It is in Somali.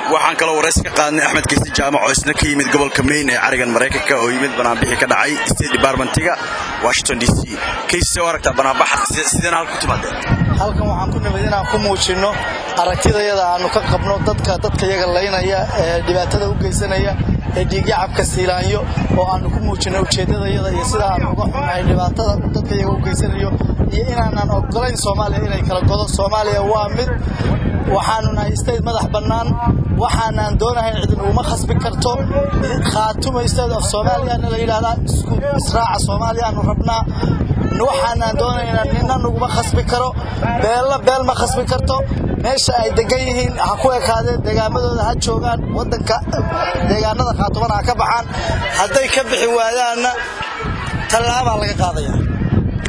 waxaan kala waraysi ka qaadnay Axmed Kiisi Jaamac oo isna ka yimid gobolka Maine ee carigan Mareykanka oo yimid banaanbixi ka dhacay State Departmentiga Washington DC. Kiisi waragta banaanbaxa sideen halka ku timaadeen? halkan waxaan ku nimid inaan ku muujino aragtidayada aanu ka qabno dadka iyaga leynaya ee dhibaatada u geysanaya ee dhiigacabka siilaanyo oo aanu ku muujino ujeedadayada iyo sida aan uga xumahay dhibaatada dadka iyaga u geysanayo iyo inaanan ogolayn Soomaaliya inay kala godo. Soomaaliya waa mid waxaanu nahay state madax bannaan waxaanan doonahay cidin uma khasbi karto khaatuma state of Soomaaliya la yiraahdo isku israaca Soomaaliya aanu rabnaa waxaanan doonaynaa ninna nuguma khasbi karo beel ma khasbi karto meesha ay degan yihiin ha ku ekaadeen deegaamadooda ha joogaan wadanka deegaanada khaatubana ka baxaan hadday ka bixi waayaana talaaba laga qaadaya.